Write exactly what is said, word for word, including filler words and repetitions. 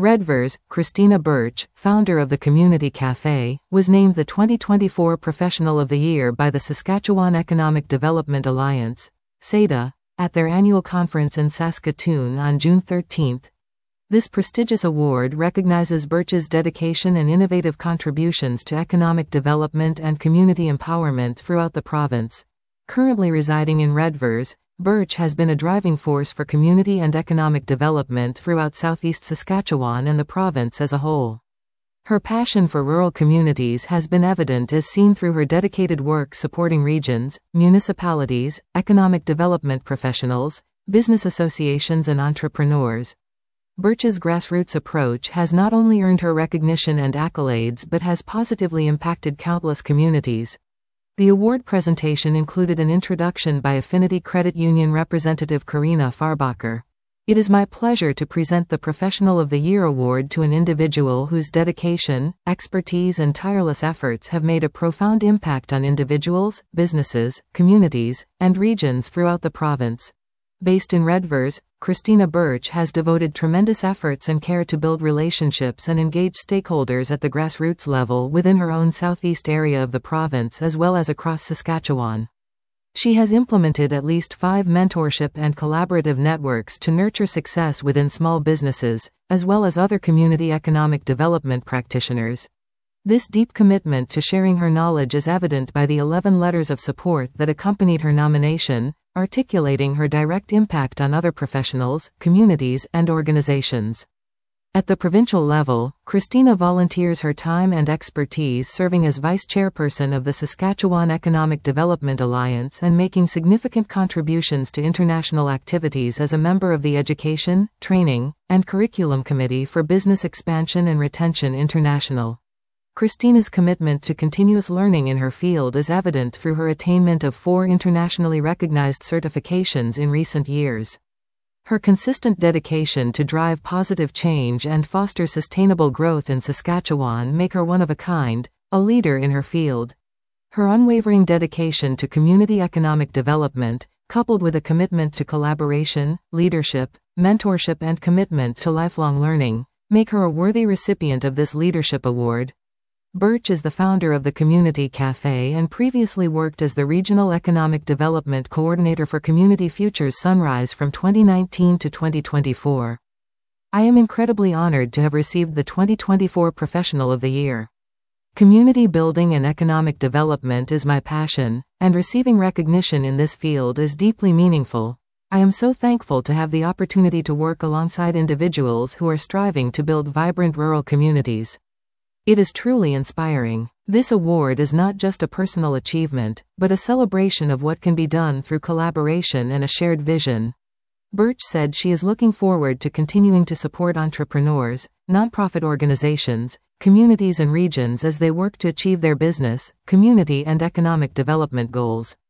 Redvers, Christina Birch, founder of the Community Café, was named the twenty twenty-four Professional of the Year by the Saskatchewan Economic Development Alliance, S E D A, at their annual conference in Saskatoon on June thirteenth. This prestigious award recognizes Birch's dedication and innovative contributions to economic development and community empowerment throughout the province. Currently residing in Redvers, Birch has been a driving force for community and economic development throughout southeast Saskatchewan and the province as a whole. Her passion for rural communities has been evident as seen through her dedicated work supporting regions, municipalities, economic development professionals, business associations and entrepreneurs. Birch's grassroots approach has not only earned her recognition and accolades but has positively impacted countless communities. The award presentation included an introduction by Affinity Credit Union representative Karina Farbacher. It is my pleasure to present the Professional of the Year award to an individual whose dedication, expertise and tireless efforts have made a profound impact on individuals, businesses, communities, and regions throughout the province. Based in Redvers, Christina Birch has devoted tremendous efforts and care to build relationships and engage stakeholders at the grassroots level within her own southeast area of the province as well as across Saskatchewan. She has implemented at least five mentorship and collaborative networks to nurture success within small businesses, as well as other community economic development practitioners. This deep commitment to sharing her knowledge is evident by the eleven letters of support that accompanied her nomination, articulating her direct impact on other professionals, communities, and organizations. At the provincial level, Christina volunteers her time and expertise serving as vice chairperson of the Saskatchewan Economic Development Alliance and making significant contributions to international activities as a member of the Education, Training, and Curriculum Committee for Business Expansion and Retention International. Christina's commitment to continuous learning in her field is evident through her attainment of four internationally recognized certifications in recent years. Her consistent dedication to drive positive change and foster sustainable growth in Saskatchewan make her one of a kind, a leader in her field. Her unwavering dedication to community economic development, coupled with a commitment to collaboration, leadership, mentorship and commitment to lifelong learning, make her a worthy recipient of this leadership award. Birch is the founder of the Community Café and previously worked as the Regional Economic Development Coordinator for Community Futures Sunrise from twenty nineteen to twenty twenty-four. I am incredibly honored to have received the twenty twenty-four Professional of the Year. Community building and economic development is my passion, and receiving recognition in this field is deeply meaningful. I am so thankful to have the opportunity to work alongside individuals who are striving to build vibrant rural communities. It is truly inspiring. This award is not just a personal achievement, but a celebration of what can be done through collaboration and a shared vision. Birch said she is looking forward to continuing to support entrepreneurs, nonprofit organizations, communities and regions as they work to achieve their business, community and economic development goals.